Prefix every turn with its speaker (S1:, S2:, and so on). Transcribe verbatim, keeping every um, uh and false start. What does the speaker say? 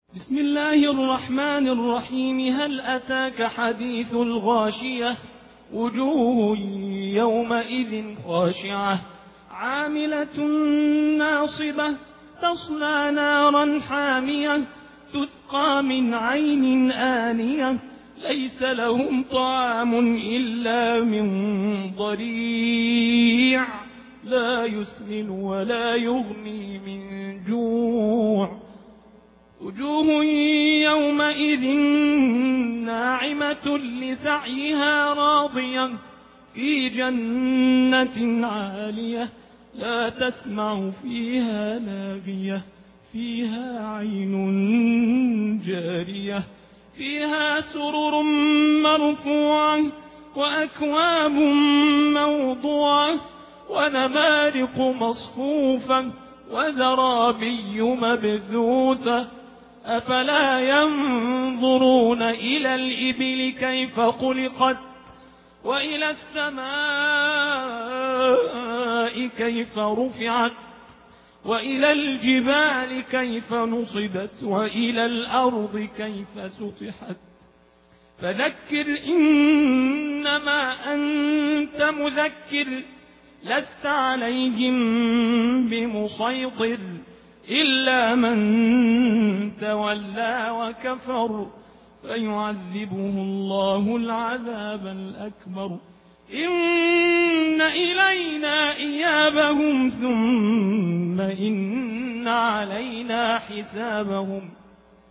S1: بسم الله الرحمن الرحيم. هل أتاك حديث الغاشية؟ وجوه يومئذ خاشعة عاملة ناصبة تصلى نارا حامية تسقى من عين آنية ليس لهم طعام إلا من ضريع لا يسمن ولا يغني من جوع. وجوه يومئذ ناعمة لسعيها راضية في جنة عالية لا تسمع فيها لاغية فيها عين جارية فيها سرر مرفوعة وأكواب موضوعة ونمارق مصفوفة وزرابي مبثوثة أفلا ينظرون إلى الإبل كيف خلقت وإلى السماء كيف رفعت وإلى الجبال كيف نصبت وإلى الأرض كيف سطحت فذكر إنما أنت مذكر لست عليهم بمسيطر إلا من تولى وكفر فيعذبه الله العذاب الأكبر إن إلينا إيابهم ثم إن علينا حسابهم